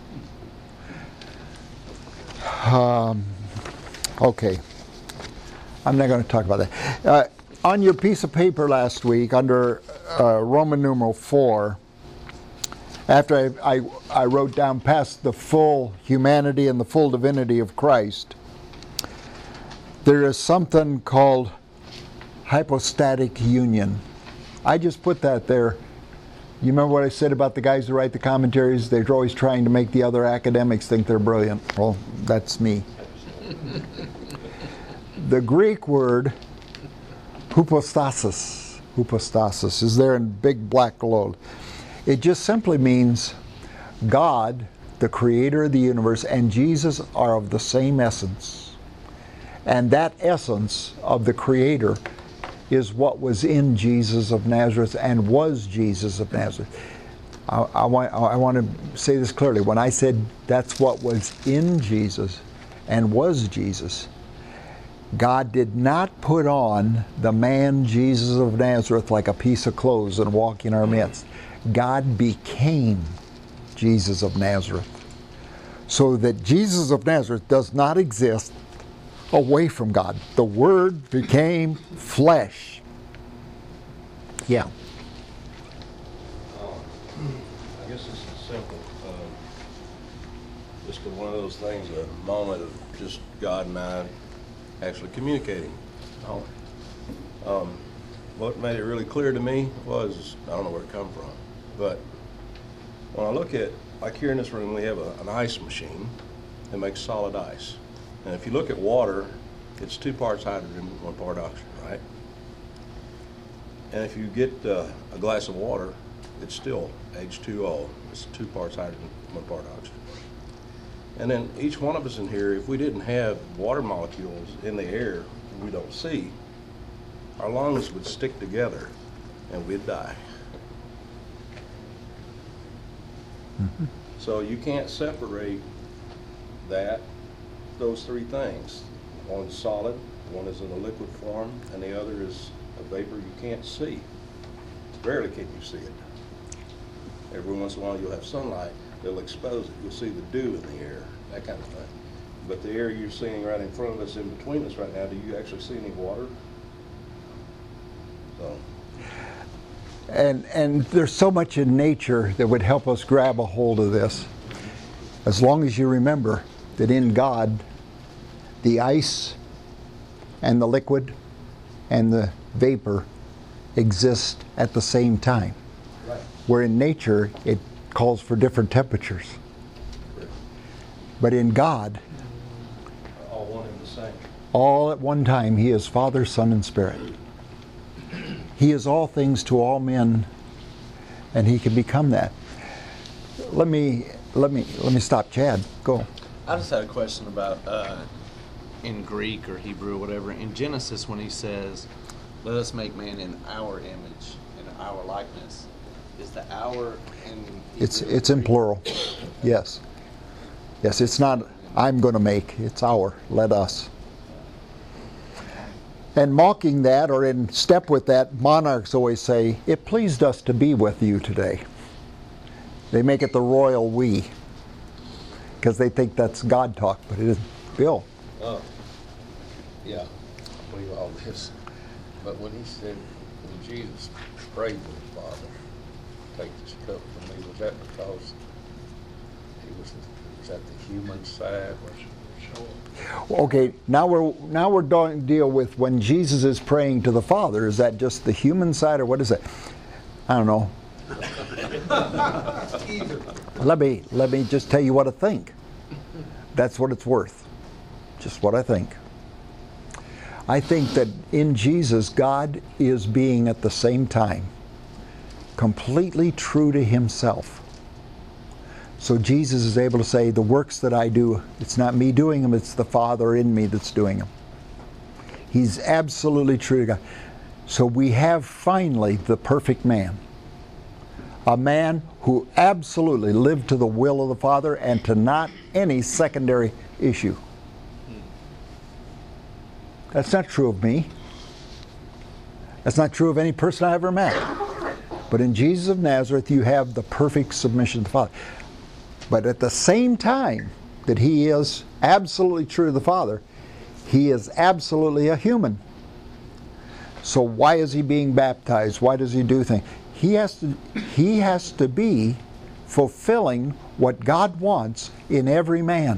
Okay. I'm not going to talk about that. On your piece of paper last week, under Roman numeral 4, after I wrote down past the full humanity and the full divinity of Christ, there is something called hypostatic union. I just put that there. You remember what I said about the guys who write the commentaries? They're always trying to make the other academics think they're brilliant. Well, that's me. The Greek word hypostasis is there in big black gold. It just simply means God, the creator of the universe, and Jesus are of the same essence. And that essence of the creator is what was in Jesus of Nazareth and was Jesus of Nazareth. I want to say this clearly. When I said that's what was in Jesus and was Jesus, God did not put on the man Jesus of Nazareth like a piece of clothes and walk in our midst. God became Jesus of Nazareth. So that Jesus of Nazareth does not exist away from God. The Word became flesh. Yeah. I guess this is simple. Just one of those things, a moment of just God and I actually communicating. What made it really clear to me was, I don't know where it come from, but when I look at, like here in this room, we have an ice machine that makes solid ice. And if you look at water, it's 2 parts hydrogen, 1 part oxygen, right? And if you get a glass of water, it's still H2O. It's 2 parts hydrogen, 1 part oxygen. And then each one of us in here, if we didn't have water molecules in the air we don't see, our lungs would stick together and we'd die. Mm-hmm. So you can't separate those 3 things. One's solid, one is in a liquid form, and the other is a vapor you can't see. Rarely can you see it. Every once in a while you'll have sunlight, they'll expose it. You'll see the dew in the air, that kind of thing. But the air you're seeing right in front of us, in between us right now, do you actually see any water? So. And there's so much in nature that would help us grab a hold of this. As long as you remember that in God, the ice and the liquid and the vapor exist at the same time. Right. Where in nature, it calls for different temperatures. Right. But in God, all one and the same. All at one time, He is Father, Son, and Spirit. He is all things to all men, and He can become that. Let me stop. Chad, go. I just had a question about in Greek or Hebrew or whatever, in Genesis when He says, "Let us make man in our image, in our likeness," is the "our" in Hebrew? It's in plural. Yes. Yes, it's not "I'm going to make," it's "our," let us. And mocking that, or in step with that, monarchs always say, "It pleased us to be with you today." They make it the royal we, because they think that's God talk, but it isn't. Bill. Yeah, I believe all this. But when Jesus prayed to His Father, "Take this cup from me," was that because He was that the human side? Okay, now we're going to deal with when Jesus is praying to the Father. Is that just the human side, or what is it? I don't know. Let me just tell you what I think. That's what it's worth. Just what I think. I think that in Jesus, God is being at the same time completely true to himself. So Jesus is able to say, the works that I do, it's not me doing them, it's the Father in me that's doing them. He's absolutely true to God. So we have finally the perfect man. A man who absolutely lived to the will of the Father and to not any secondary issue. That's not true of me. That's not true of any person I ever met. But in Jesus of Nazareth, you have the perfect submission to the Father. But at the same time that he is absolutely true to the Father, he is absolutely a human. So why is he being baptized? Why does he do things? He has to be fulfilling what God wants in every man.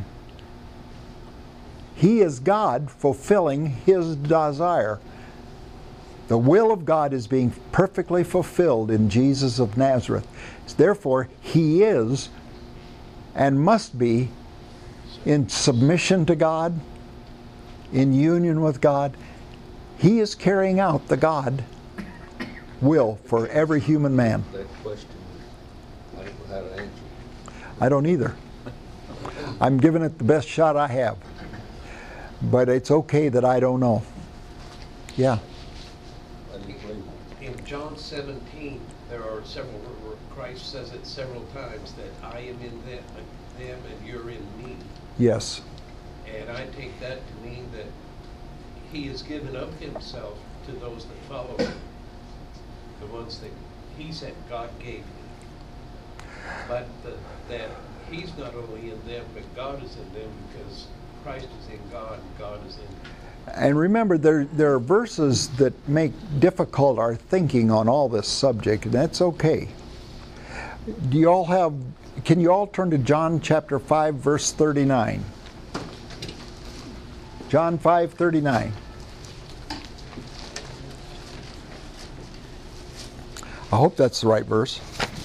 He is God fulfilling his desire. The will of God is being perfectly fulfilled in Jesus of Nazareth. Therefore, he is and must be in submission to God, in union with God. He is carrying out the God will for every human man. That question, I don't know how to answer. I don't either. I'm giving it the best shot I have. But it's okay that I don't know. Yeah. I didn't believe it. In John 17, there are several where Christ says it several times that I am in them and you're in me. Yes. And I take that to mean that he has given of himself to those that follow him, the ones that he said God gave him. But that he's not only in them, but God is in them, because Christ is in God and God is in him. And remember, there are verses that make difficult our thinking on all this subject, and that's okay. Can you all turn to John chapter 5, verse 39? John 5:39. I hope that's the right verse.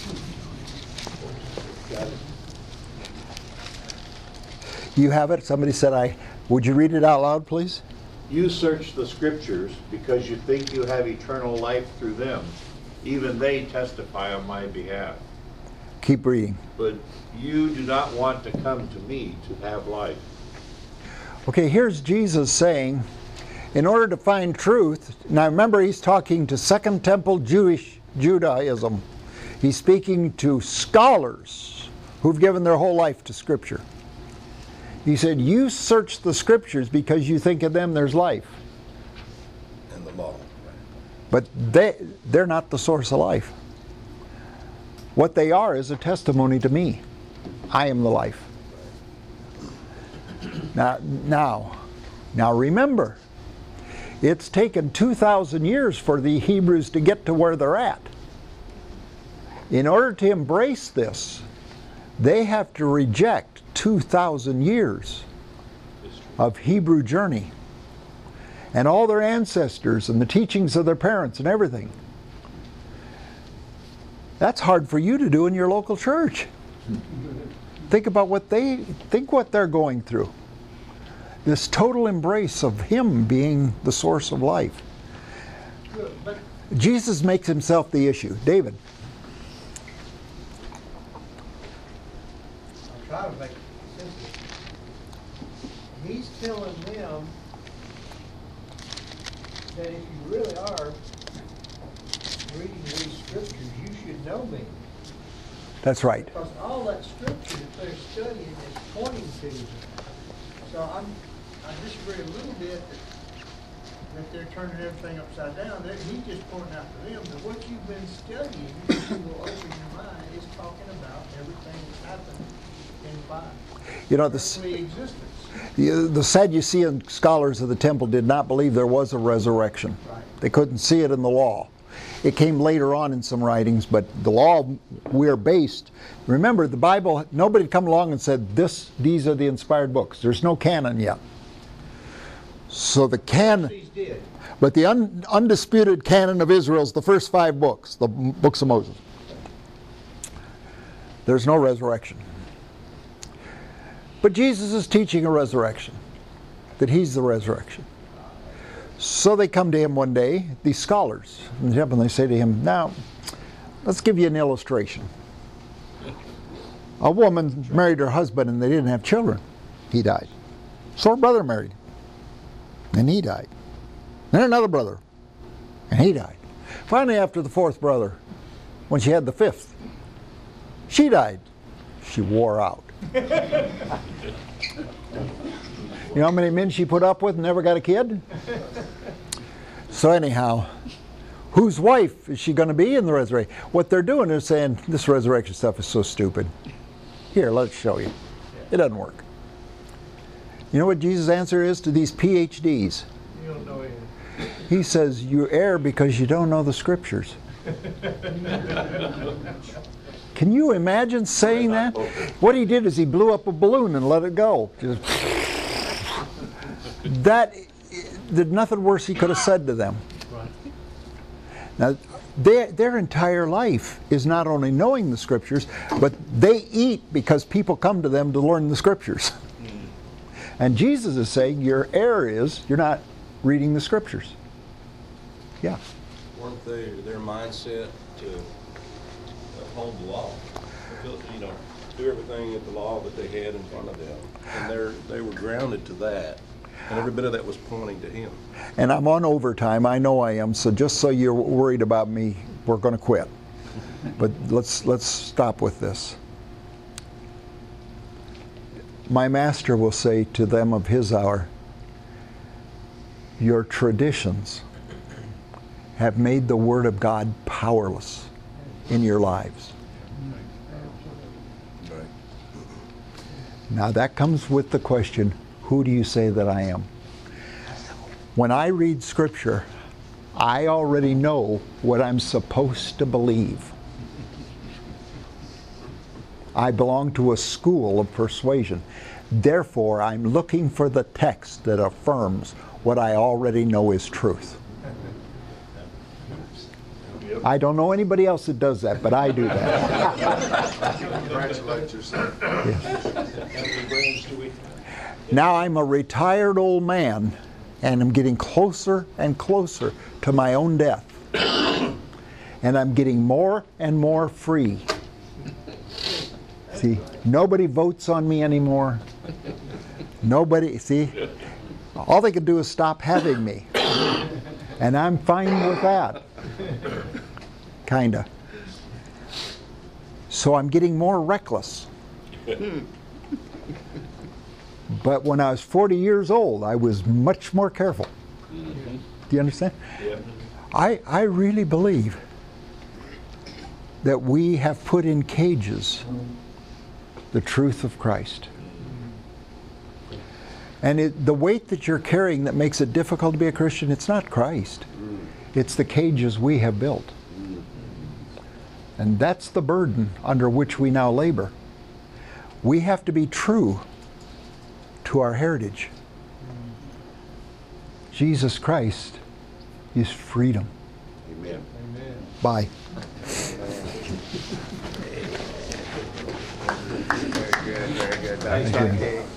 You have it? Somebody said would you read it out loud, please? You search the scriptures because you think you have eternal life through them. Even they testify on my behalf. Keep reading. But you do not want to come to me to have life. Okay, here's Jesus saying, in order to find truth, now remember he's talking to Second Temple Judaism. He's speaking to scholars who've given their whole life to Scripture. He said, you search the Scriptures because you think in them there's life. And the law. But they're not the source of life. What they are is a testimony to me. I am the life. Now remember, it's taken 2,000 years for the Hebrews to get to where they're at. In order to embrace this, they have to reject 2,000 years of Hebrew journey and all their ancestors and the teachings of their parents and everything. That's hard for you to do in your local church. Think about what they're going through. This total embrace of Him being the source of life. But Jesus makes Himself the issue. David. I'm trying to make sense of it. He's telling them that if you really are reading these scriptures, you should know me. That's right. Because all that scripture that they're studying is pointing to you. So I disagree a little bit that they're turning everything upside down. He's just pointing out to them that what you've been studying, if you will open your mind, is talking about everything that's happened in the Bible. You know, Earthly existence. the Sadducean scholars of the temple did not believe there was a resurrection. Right. They couldn't see it in the law. It came later on in some writings, but the law we're based. Remember, the Bible, nobody had come along and said, these are the inspired books. There's no canon yet. So the canon, Pharisees did. but the undisputed canon of Israel is the first 5 books, the books of Moses. There's no resurrection. But Jesus is teaching a resurrection, that He's the resurrection. So they come to him one day, these scholars, and they say to him, now, let's give you an illustration. A woman married her husband and they didn't have children. He died. So her brother married, and he died. Then another brother, and he died. Finally, after the fourth brother, when she had the fifth, she died. She wore out. You know how many men she put up with and never got a kid? So anyhow, whose wife is she going to be in the resurrection? What they're doing is saying, this resurrection stuff is so stupid. Here, let's show you. It doesn't work. You know what Jesus' answer is to these PhDs? You don't know anything. He says, you err because you don't know the Scriptures. Can you imagine saying that? What he did is he blew up a balloon and let it go. Just that, there's nothing worse he could have said to them. Now, their entire life is not only knowing the Scriptures, but they eat because people come to them to learn the Scriptures. And Jesus is saying your error is you're not reading the Scriptures. Yeah. Weren't their mindset to uphold the law? You know, do everything at the law that they had in front of them. And they were grounded to that. And every bit of that was pointing to him. And I'm on overtime. I know I am. So just so you're worried about me, we're going to quit. But let's stop with this. My master will say to them of his hour, your traditions have made the Word of God powerless in your lives. Right. Now that comes with the question, who do you say that I am? When I read Scripture, I already know what I'm supposed to believe. I belong to a school of persuasion. Therefore, I'm looking for the text that affirms what I already know is truth. I don't know anybody else that does that, but I do that. Congratulate yourself. Yes. Now I'm a retired old man, and I'm getting closer and closer to my own death. And I'm getting more and more free. See, nobody votes on me anymore. Nobody, see, all they can do is stop having me. And I'm fine with that. Kinda. So I'm getting more reckless. But when I was 40 years old, I was much more careful. Do you understand? Yeah. I really believe that we have put in cages the truth of Christ. And the weight that you're carrying that makes it difficult to be a Christian, it's not Christ. It's the cages we have built. And that's the burden under which we now labor. We have to be true to our heritage. Jesus Christ is freedom. Amen. Bye. Very good, very good. Thank you.